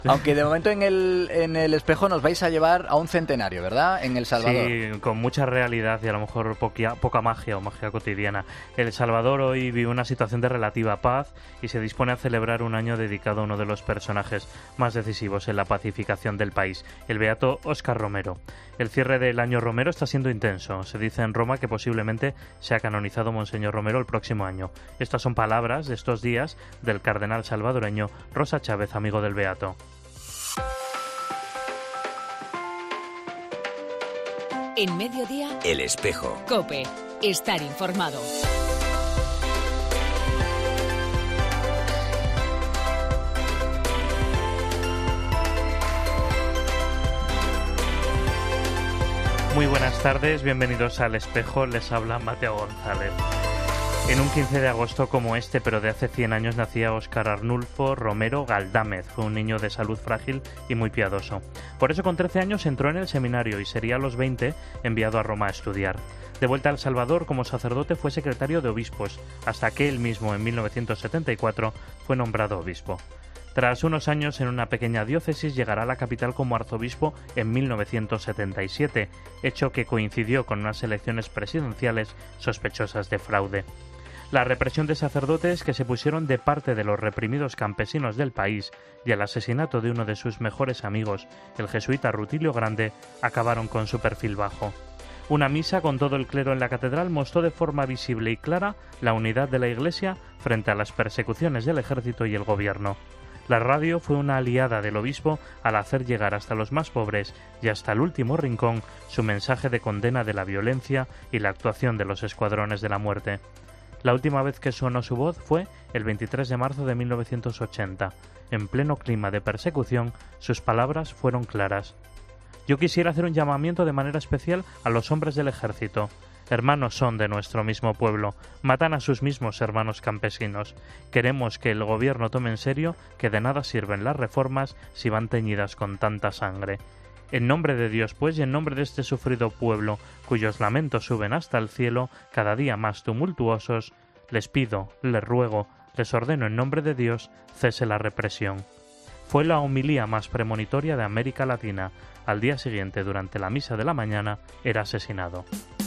Aunque de momento en el espejo nos vais a llevar a un centenario, ¿verdad? En El Salvador. Sí, con mucha realidad y a lo mejor poca magia o magia cotidiana. El Salvador hoy vive una situación de relativa paz y se dispone a celebrar un año dedicado a uno de los personajes más decisivos en la pacificación del país, el beato Óscar Romero. El cierre del año Romero está siendo intenso. Se dice en Roma que posiblemente sea canonizado Monseñor Romero el próximo año. Estas son palabras de estos días del cardenal salvadoreño Rosa Chávez, amigo del beato. En Mediodía, El Espejo. COPE. Estar informado. Muy buenas tardes, bienvenidos al Espejo, les habla Mateo González. En un 15 de agosto como este, pero de hace 100 años, nacía Óscar Arnulfo Romero Galdámez. Fue un niño de salud frágil y muy piadoso. Por eso con 13 años entró en el seminario y sería a los 20 enviado a Roma a estudiar. De vuelta a El Salvador como sacerdote fue secretario de obispos, hasta que él mismo en 1974 fue nombrado obispo. Tras unos años en una pequeña diócesis llegará a la capital como arzobispo en 1977, hecho que coincidió con unas elecciones presidenciales sospechosas de fraude. La represión de sacerdotes que se pusieron de parte de los reprimidos campesinos del país y el asesinato de uno de sus mejores amigos, el jesuita Rutilio Grande, acabaron con su perfil bajo. Una misa con todo el clero en la catedral mostró de forma visible y clara la unidad de la Iglesia frente a las persecuciones del ejército y el gobierno. La radio fue una aliada del obispo al hacer llegar hasta los más pobres y hasta el último rincón su mensaje de condena de la violencia y la actuación de los escuadrones de la muerte. La última vez que sonó su voz fue el 23 de marzo de 1980. En pleno clima de persecución, sus palabras fueron claras. Yo quisiera hacer un llamamiento de manera especial a los hombres del ejército. Hermanos son de nuestro mismo pueblo, matan a sus mismos hermanos campesinos. Queremos que el gobierno tome en serio que de nada sirven las reformas si van teñidas con tanta sangre. En nombre de Dios, pues, y en nombre de este sufrido pueblo, cuyos lamentos suben hasta el cielo, cada día más tumultuosos, les pido, les ruego, les ordeno en nombre de Dios, cese la represión. Fue la homilía más premonitoria de América Latina. Al día siguiente, durante la misa de la mañana, era asesinado.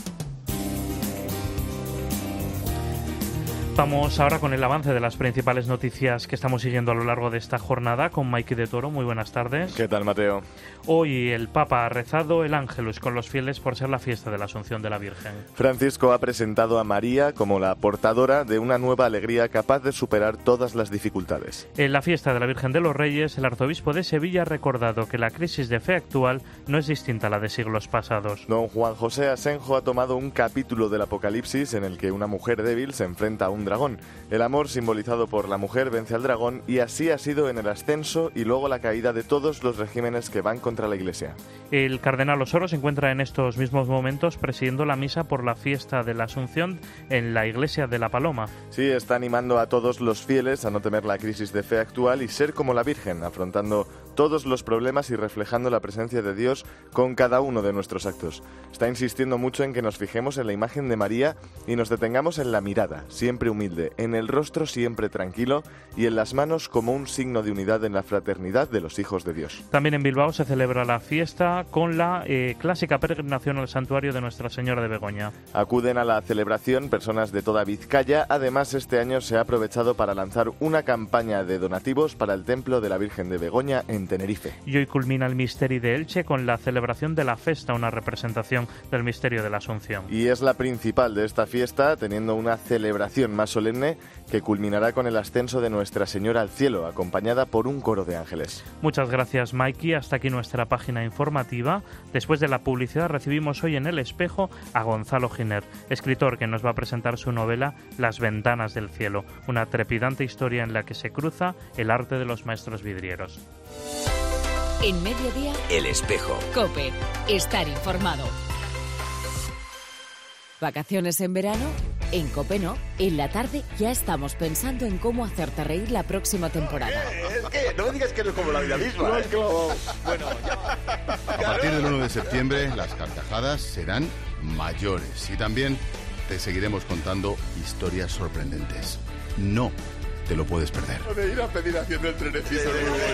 Vamos ahora con el avance de las principales noticias que estamos siguiendo a lo largo de esta jornada con Maiki de Toro. Muy buenas tardes. ¿Qué tal, Mateo? Hoy el Papa ha rezado el Ángelus con los fieles por ser la fiesta de la Asunción de la Virgen. Francisco ha presentado a María como la portadora de una nueva alegría capaz de superar todas las dificultades. En la fiesta de la Virgen de los Reyes, el arzobispo de Sevilla ha recordado que la crisis de fe actual no es distinta a la de siglos pasados. Don Juan José Asenjo ha tomado un capítulo del Apocalipsis en el que una mujer débil se enfrenta a un dragón. El amor simbolizado por la mujer vence al dragón y así ha sido en el ascenso y luego la caída de todos los regímenes que van contra la Iglesia. El cardenal Osoro se encuentra en estos mismos momentos presidiendo la misa por la fiesta de la Asunción en la Iglesia de la Paloma. Sí, está animando a todos los fieles a no temer la crisis de fe actual y ser como la Virgen, afrontando todos los problemas y reflejando la presencia de Dios con cada uno de nuestros actos. Está insistiendo mucho en que nos fijemos en la imagen de María y nos detengamos en la mirada, siempre humilde, en el rostro siempre tranquilo y en las manos como un signo de unidad en la fraternidad de los hijos de Dios. También en Bilbao se celebra la fiesta con la clásica peregrinación al santuario de Nuestra Señora de Begoña. Acuden a la celebración personas de toda Vizcaya. Además, este año se ha aprovechado para lanzar una campaña de donativos para el Templo de la Virgen de Begoña en Tenerife. Y hoy culmina el Misteri de Elche con la celebración de la Festa, una representación del misterio de la Asunción. Y es la principal de esta fiesta, teniendo una celebración más solemne que culminará con el ascenso de Nuestra Señora al cielo, acompañada por un coro de ángeles. Muchas gracias, Mikey. Hasta aquí nuestra página informativa. Después de la publicidad recibimos hoy en El Espejo a Gonzalo Giner, escritor que nos va a presentar su novela Las ventanas del cielo, una trepidante historia en la que se cruza el arte de los maestros vidrieros. En Mediodía, El Espejo. COPE. Estar informado. ¿Vacaciones en verano? En COPE no. En la tarde ya estamos pensando en cómo hacerte reír la próxima temporada. Es que no me digas que no es como la vida misma. Bueno, A partir del 1 de septiembre las carcajadas serán mayores y también te seguiremos contando historias sorprendentes. No te lo puedes perder. De ir a pedir haciendo el trenecito.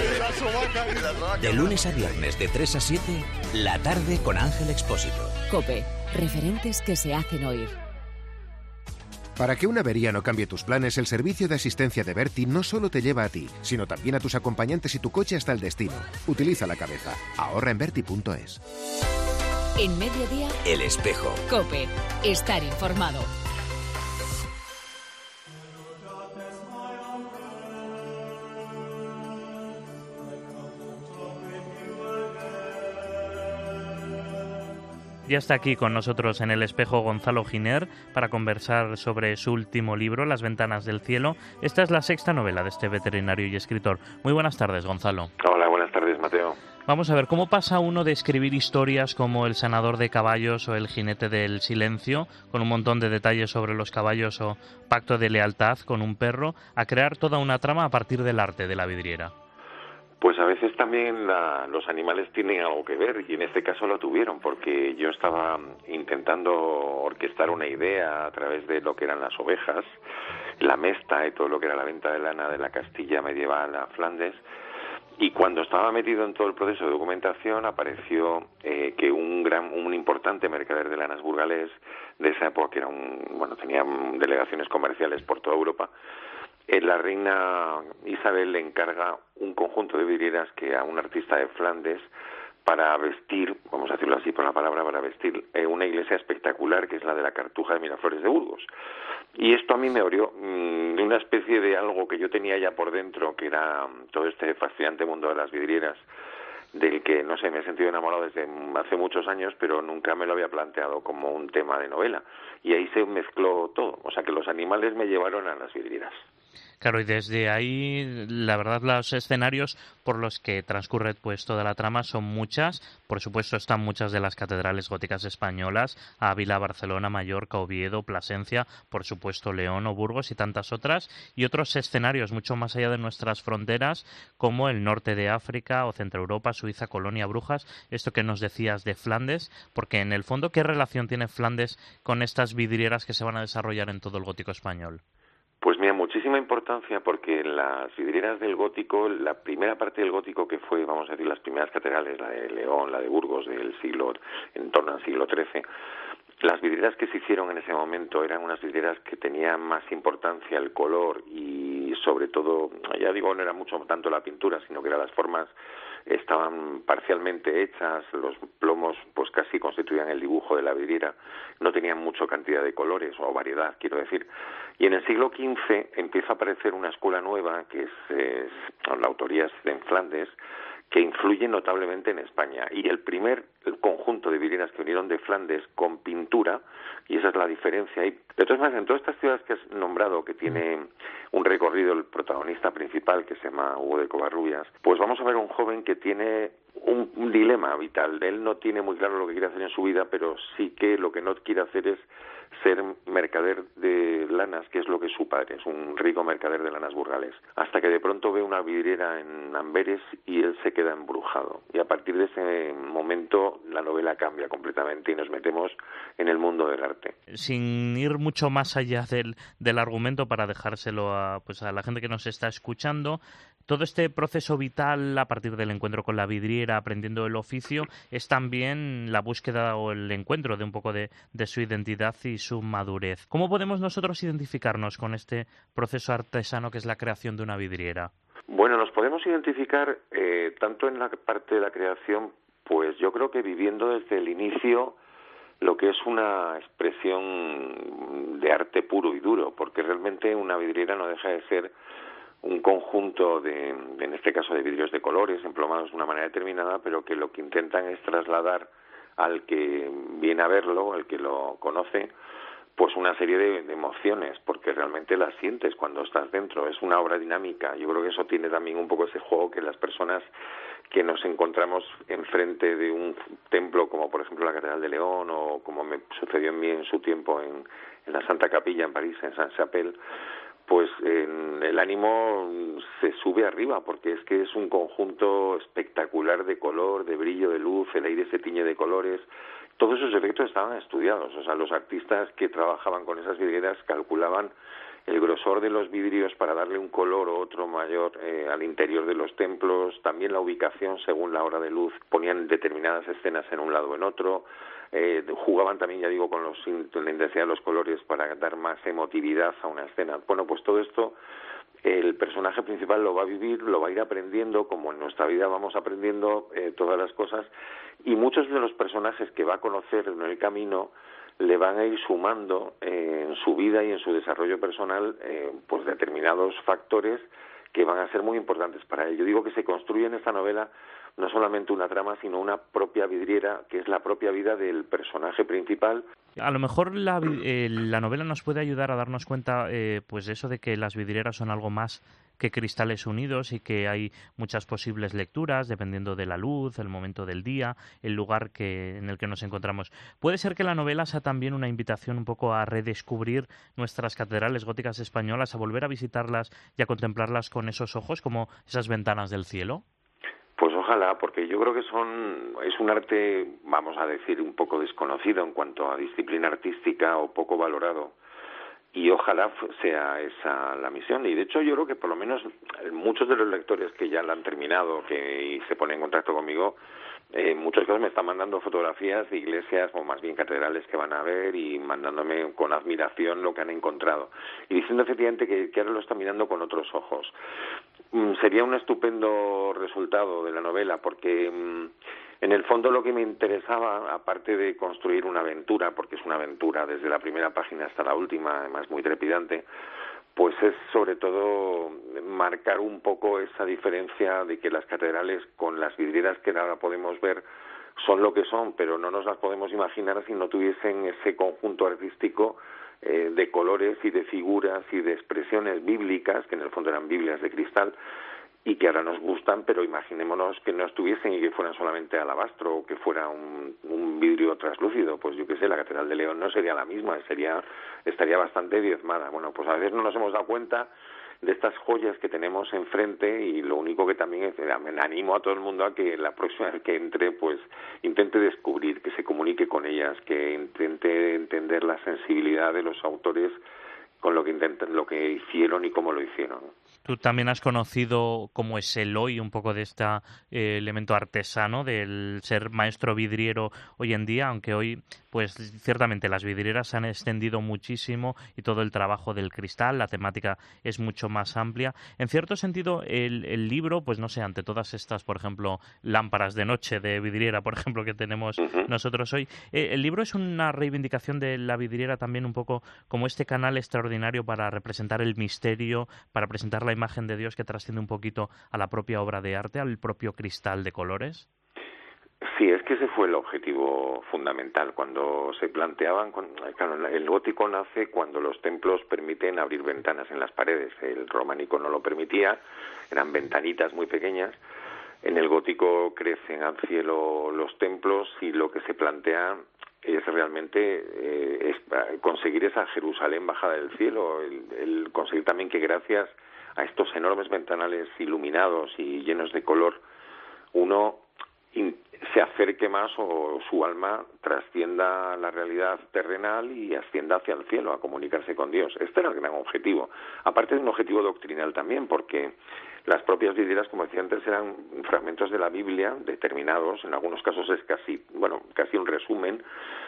De lunes a viernes de 3 a 7, La Tarde con Ángel Expósito. COPE. Referentes que se hacen oír. Para que una avería no cambie tus planes, el servicio de asistencia de Berti no solo te lleva a ti, sino también a tus acompañantes y tu coche hasta el destino. Utiliza la cabeza. Ahorra en Berti.es. En Mediodía, El Espejo. COPE. Estar informado. Ya está aquí con nosotros en El Espejo Gonzalo Giner para conversar sobre su último libro, Las ventanas del cielo. Esta es la sexta novela de este veterinario y escritor. Muy buenas tardes, Gonzalo. Hola, buenas tardes, Mateo. Vamos a ver, ¿cómo pasa uno de escribir historias como El sanador de caballos o El jinete del silencio, con un montón de detalles sobre los caballos, o Pacto de lealtad con un perro, a crear toda una trama a partir del arte de la vidriera? Pues a veces también los animales tienen algo que ver, y en este caso lo tuvieron, porque yo estaba intentando orquestar una idea a través de lo que eran las ovejas, la mesta y todo lo que era la venta de lana de la Castilla medieval a Flandes, y cuando estaba metido en todo el proceso de documentación apareció que un importante mercader de lanas burgalés de esa época, que era tenía delegaciones comerciales por toda Europa, la reina Isabel le encarga un conjunto de vidrieras que a un artista de Flandes para vestir, vamos a decirlo así por la palabra, para vestir una iglesia espectacular que es la de la Cartuja de Miraflores de Burgos. Y esto a mí me abrió de una especie de algo que yo tenía ya por dentro, que era todo este fascinante mundo de las vidrieras, del que, no sé, me he sentido enamorado desde hace muchos años, pero nunca me lo había planteado como un tema de novela. Y ahí se mezcló todo, o sea que los animales me llevaron a las vidrieras. Claro, y desde ahí, la verdad, los escenarios por los que transcurre pues toda la trama son muchas. Por supuesto, están muchas de las catedrales góticas españolas: Ávila, Barcelona, Mallorca, Oviedo, Plasencia, por supuesto León o Burgos y tantas otras. Y otros escenarios mucho más allá de nuestras fronteras, como el norte de África o Centroeuropa, Suiza, Colonia, Brujas. Esto que nos decías de Flandes, porque en el fondo, ¿qué relación tiene Flandes con estas vidrieras que se van a desarrollar en todo el gótico español? Pues mira, muchísima importancia, porque las vidrieras del gótico, la primera parte del gótico, que fue, vamos a decir, las primeras catedrales, la de León, la de Burgos, en torno al siglo XIII, las vidrieras que se hicieron en ese momento eran unas vidrieras que tenían más importancia el color y sobre todo, ya digo, no era mucho tanto la pintura, sino que eran las formas, estaban parcialmente hechas, los plomos pues casi constituían el dibujo de la vidriera, no tenían mucha cantidad de colores o variedad, quiero decir. Y en el siglo XV empieza a aparecer una escuela nueva, que es la autoría es en Flandes, que influye notablemente en España. Y el conjunto de vidrieras que vinieron de Flandes con pintura, y esa es la diferencia. Y de todas maneras, en todas estas ciudades que has nombrado, que tiene un recorrido el protagonista principal, que se llama Hugo de Covarrubias, pues vamos a ver un joven que tiene un dilema vital. Él no tiene muy claro lo que quiere hacer en su vida, pero sí que lo que no quiere hacer es ser mercader de lanas, que es lo que es su padre, es un rico mercader de lanas burgalés, hasta que de pronto ve una vidriera en Amberes y él se queda embrujado. Y a partir de ese momento la novela cambia completamente y nos metemos en el mundo del arte. Sin ir mucho más allá del argumento, para dejárselo a la gente que nos está escuchando, todo este proceso vital a partir del encuentro con la vidriera, aprendiendo el oficio, es también la búsqueda o el encuentro de un poco de su identidad y su madurez. ¿Cómo podemos nosotros identificarnos con este proceso artesano que es la creación de una vidriera? Bueno, nos podemos identificar tanto en la parte de la creación, pues yo creo que viviendo desde el inicio lo que es una expresión de arte puro y duro, porque realmente una vidriera no deja de ser un conjunto en este caso de vidrios de colores, emplomados de una manera determinada, pero que lo que intentan es trasladar al que viene a verlo, al que lo conoce, pues una serie de emociones, porque realmente las sientes cuando estás dentro. Es una obra dinámica. Yo creo que eso tiene también un poco ese juego que las personas que nos encontramos enfrente de un templo, como por ejemplo la Catedral de León, o como me sucedió en mí en su tiempo en la Santa Capilla en París, en Saint-Chapelle, pues el ánimo se sube arriba, porque es que es un conjunto espectacular de color, de brillo, de luz, el aire se tiñe de colores. Todos esos efectos estaban estudiados, o sea, los artistas que trabajaban con esas vidrieras calculaban el grosor de los vidrios para darle un color o otro mayor al interior de los templos, también la ubicación según la hora de luz, ponían determinadas escenas en un lado o en otro, jugaban también, ya digo, con la intensidad de los colores para dar más emotividad a una escena. Bueno, pues todo esto el personaje principal lo va a vivir, lo va a ir aprendiendo, como en nuestra vida vamos aprendiendo todas las cosas, y muchos de los personajes que va a conocer en el camino le van a ir sumando en su vida y en su desarrollo personal pues determinados factores que van a ser muy importantes para él. Yo digo que se construye en esta novela no solamente una trama, sino una propia vidriera, que es la propia vida del personaje principal. A lo mejor la novela nos puede ayudar a darnos cuenta pues eso de que las vidrieras son algo más que cristales unidos y que hay muchas posibles lecturas dependiendo de la luz, el momento del día, el lugar en el que nos encontramos. ¿Puede ser que la novela sea también una invitación un poco a redescubrir nuestras catedrales góticas españolas, a volver a visitarlas y a contemplarlas con esos ojos como esas ventanas del cielo? Pues ojalá, porque yo creo que es un arte, vamos a decir, un poco desconocido en cuanto a disciplina artística o poco valorado. Y ojalá sea esa la misión. Y de hecho yo creo que por lo menos muchos de los lectores que ya la han terminado y se ponen en contacto conmigo, en muchos casos me están mandando fotografías de iglesias o más bien catedrales que van a ver y mandándome con admiración lo que han encontrado. Y diciendo efectivamente que ahora lo están mirando con otros ojos. Sería un estupendo resultado de la novela porque en el fondo lo que me interesaba, aparte de construir una aventura, porque es una aventura desde la primera página hasta la última, además muy trepidante, pues es sobre todo marcar un poco esa diferencia de que las catedrales con las vidrieras que ahora podemos ver son lo que son, pero no nos las podemos imaginar si no tuviesen ese conjunto artístico de colores y de figuras y de expresiones bíblicas, que en el fondo eran Biblias de cristal, y que ahora nos gustan, pero imaginémonos que no estuviesen y que fueran solamente alabastro o que fuera un vidrio translúcido. Pues yo qué sé, la Catedral de León no sería la misma, estaría bastante diezmada. Bueno, pues a veces no nos hemos dado cuenta de estas joyas que tenemos enfrente y lo único que también es, me animo a todo el mundo a que la próxima vez que entre pues intente descubrir, que se comunique con ellas, que intente entender la sensibilidad de los autores con lo que hicieron y cómo lo hicieron. Tú también has conocido cómo es el hoy, un poco de este elemento artesano del ser maestro vidriero hoy en día, aunque hoy, pues ciertamente las vidrieras se han extendido muchísimo y todo el trabajo del cristal, la temática es mucho más amplia. En cierto sentido, el libro, pues no sé, ante todas estas, por ejemplo, lámparas de noche de vidriera, por ejemplo, que tenemos nosotros hoy, el libro es una reivindicación de la vidriera también un poco como este canal extraordinario para representar el misterio, para presentar la imagen de Dios que trasciende un poquito a la propia obra de arte, al propio cristal de colores. Sí, es que ese fue el objetivo fundamental cuando se planteaban. Claro, el gótico nace cuando los templos permiten abrir ventanas en las paredes. El románico no lo permitía, eran ventanitas muy pequeñas. En el gótico crecen al cielo los templos y lo que se plantea es realmente es conseguir esa Jerusalén bajada del cielo, el conseguir también que gracias a estos enormes ventanales iluminados y llenos de color uno se acerque más o su alma trascienda la realidad terrenal y ascienda hacia el cielo a comunicarse con Dios. Este era el gran objetivo. Aparte de un objetivo doctrinal también, porque las propias vidrieras, como decía antes, eran fragmentos de la Biblia determinados, en algunos casos es casi un resumen,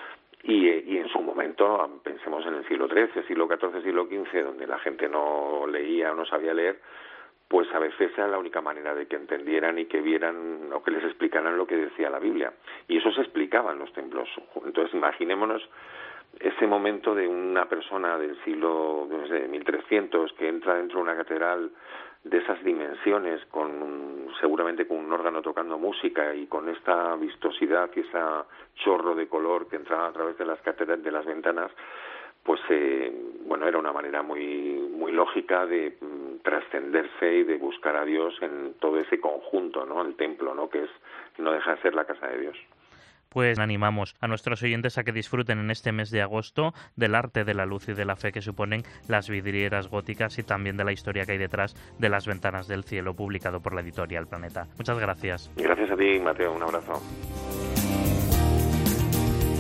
y en su momento, pensemos en el siglo XIII, siglo XIV, siglo XV, donde la gente no leía o no sabía leer, pues a veces era la única manera de que entendieran y que vieran o que les explicaran lo que decía la Biblia. Y eso se explicaba en los templos. Entonces imaginémonos ese momento de una persona del siglo de 1300 que entra dentro de una catedral de esas dimensiones, seguramente con un órgano tocando música y con esta vistosidad y ese chorro de color que entraba a través de las catedrales, de las ventanas, pues era una manera muy lógica de trascenderse y de buscar a Dios en todo ese conjunto, ¿no? El templo, ¿no? Que no deja de ser la casa de Dios. Pues animamos a nuestros oyentes a que disfruten en este mes de agosto del arte de la luz y de la fe que suponen las vidrieras góticas y también de la historia que hay detrás de Las ventanas del cielo, publicado por la editorial Planeta. Muchas gracias. Gracias a ti, Mateo. Un abrazo.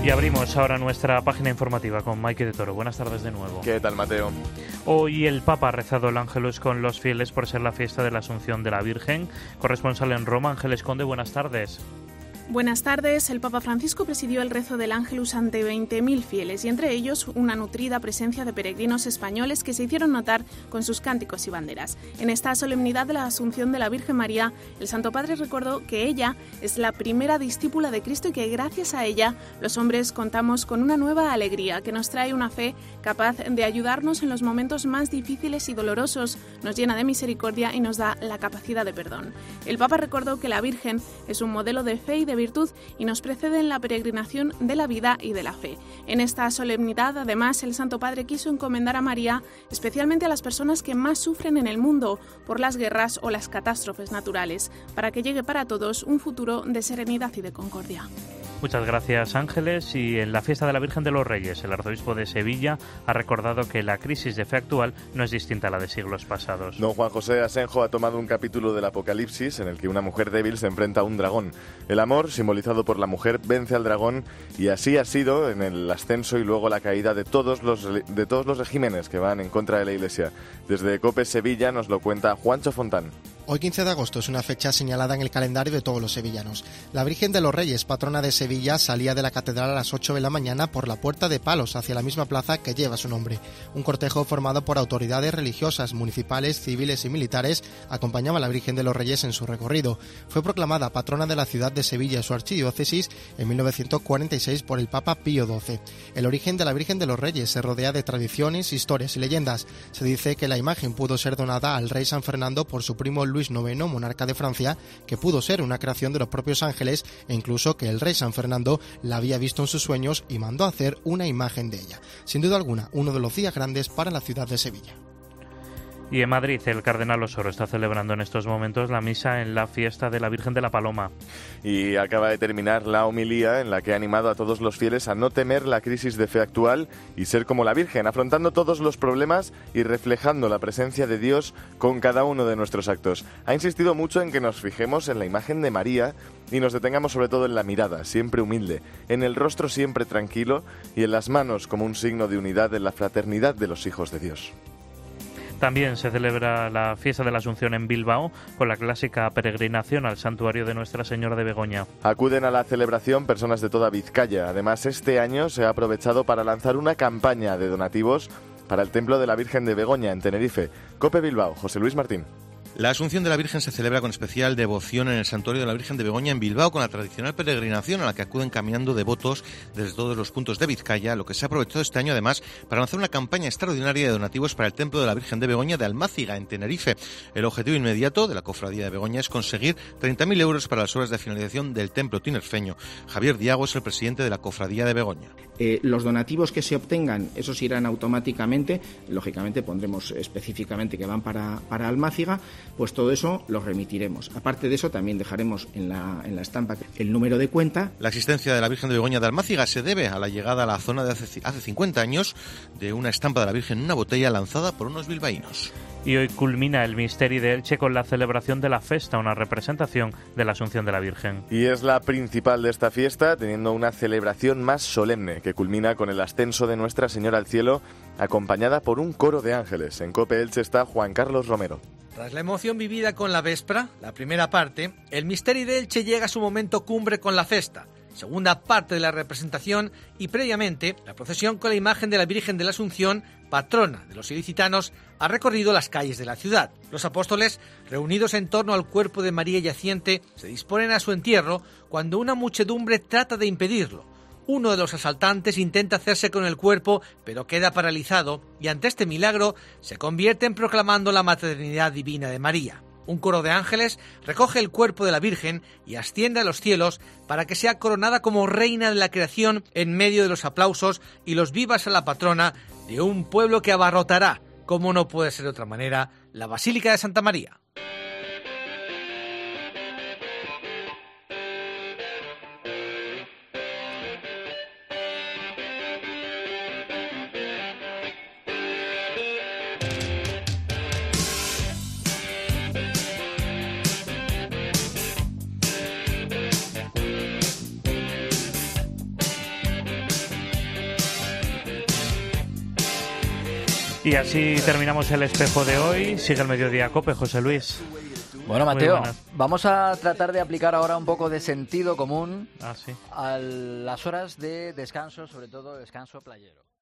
Y abrimos ahora nuestra página informativa con Maike de Toro. Buenas tardes de nuevo. ¿Qué tal, Mateo? Hoy el Papa ha rezado el Ángelus con los fieles por ser la fiesta de la Asunción de la Virgen. Corresponsal en Roma, Ángeles Conde, buenas tardes. Buenas tardes. El Papa Francisco presidió el rezo del Ángelus ante 20.000 fieles y entre ellos una nutrida presencia de peregrinos españoles que se hicieron notar con sus cánticos y banderas. En esta solemnidad de la Asunción de la Virgen María, el Santo Padre recordó que ella es la primera discípula de Cristo y que gracias a ella los hombres contamos con una nueva alegría que nos trae una fe capaz de ayudarnos en los momentos más difíciles y dolorosos, nos llena de misericordia y nos da la capacidad de perdón. El Papa recordó que la Virgen es un modelo de fe y de virtud y nos precede en la peregrinación de la vida y de la fe. En esta solemnidad, además, el Santo Padre quiso encomendar a María especialmente a las personas que más sufren en el mundo por las guerras o las catástrofes naturales, para que llegue para todos un futuro de serenidad y de concordia. Muchas gracias, Ángeles. Y en la fiesta de la Virgen de los Reyes, el arzobispo de Sevilla ha recordado que la crisis de fe actual no es distinta a la de siglos pasados. Don Juan José Asenjo ha tomado un capítulo del Apocalipsis en el que una mujer débil se enfrenta a un dragón. El amor, simbolizado por la mujer, vence al dragón y así ha sido en el ascenso y luego la caída de todos los regímenes que van en contra de la Iglesia. Desde COPE Sevilla nos lo cuenta Juancho Fontán. Hoy 15 de agosto es una fecha señalada en el calendario de todos los sevillanos. La Virgen de los Reyes, patrona de Sevilla, salía de la catedral a las 8 de la mañana por la Puerta de Palos, hacia la misma plaza que lleva su nombre. Un cortejo formado por autoridades religiosas, municipales, civiles y militares acompañaba a la Virgen de los Reyes en su recorrido. Fue proclamada patrona de la ciudad de Sevilla y su archidiócesis en 1946 por el Papa Pío XII. El origen de la Virgen de los Reyes se rodea de tradiciones, historias y leyendas. Se dice que la imagen pudo ser donada al rey San Fernando por su primo Luis IX, monarca de Francia, que pudo ser una creación de los propios ángeles e incluso que el rey San Fernando la había visto en sus sueños y mandó hacer una imagen de ella. Sin duda alguna, uno de los días grandes para la ciudad de Sevilla. Y en Madrid, el cardenal Osoro está celebrando en estos momentos la misa en la fiesta de la Virgen de la Paloma. Y acaba de terminar la homilía en la que ha animado a todos los fieles a no temer la crisis de fe actual y ser como la Virgen, afrontando todos los problemas y reflejando la presencia de Dios con cada uno de nuestros actos. Ha insistido mucho en que nos fijemos en la imagen de María y nos detengamos sobre todo en la mirada, siempre humilde, en el rostro siempre tranquilo y en las manos como un signo de unidad en la fraternidad de los hijos de Dios. También se celebra la fiesta de la Asunción en Bilbao con la clásica peregrinación al santuario de Nuestra Señora de Begoña. Acuden a la celebración personas de toda Vizcaya. Además, este año se ha aprovechado para lanzar una campaña de donativos para el Templo de la Virgen de Begoña en Tenerife. COPE Bilbao, José Luis Martín. La Asunción de la Virgen se celebra con especial devoción en el Santuario de la Virgen de Begoña en Bilbao, con la tradicional peregrinación a la que acuden caminando devotos desde todos los puntos de Vizcaya, lo que se ha aprovechado este año además para lanzar una campaña extraordinaria de donativos para el Templo de la Virgen de Begoña de Almáciga, en Tenerife. El objetivo inmediato de la Cofradía de Begoña es conseguir 30.000 euros para las obras de finalización del templo tinerfeño. Javier Diago es el presidente de la Cofradía de Begoña. Los donativos que se obtengan, esos irán automáticamente, lógicamente pondremos específicamente que van para Almáciga, pues todo eso lo remitiremos. Aparte de eso, también dejaremos en la estampa el número de cuenta. La existencia de la Virgen de Begoña de Almáciga se debe a la llegada a la zona de hace 50 años de una estampa de la Virgen en una botella lanzada por unos bilbaínos. Y hoy culmina el Misteri de Elche con la celebración de la Festa, una representación de la Asunción de la Virgen. Y es la principal de esta fiesta, teniendo una celebración más solemne, que culmina con el ascenso de Nuestra Señora al cielo, acompañada por un coro de ángeles. En COPE Elche está Juan Carlos Romero. Tras la emoción vivida con la Vespra, la primera parte, el Misteri de Elche llega a su momento cumbre con la Festa, segunda parte de la representación y previamente la procesión con la imagen de la Virgen de la Asunción, patrona de los ilicitanos, ha recorrido las calles de la ciudad. Los apóstoles, reunidos en torno al cuerpo de María yaciente, se disponen a su entierro cuando una muchedumbre trata de impedirlo. Uno de los asaltantes intenta hacerse con el cuerpo, pero queda paralizado y ante este milagro se convierten proclamando la maternidad divina de María. Un coro de ángeles recoge el cuerpo de la Virgen y asciende a los cielos para que sea coronada como reina de la creación en medio de los aplausos y los vivas a la patrona de un pueblo que abarrotará, como no puede ser de otra manera, la Basílica de Santa María. Y así terminamos el espejo de hoy. Sigue el Mediodía COPE, José Luis. Bueno, Mateo, vamos a tratar de aplicar ahora un poco de sentido común sí. a las horas de descanso, sobre todo descanso playero.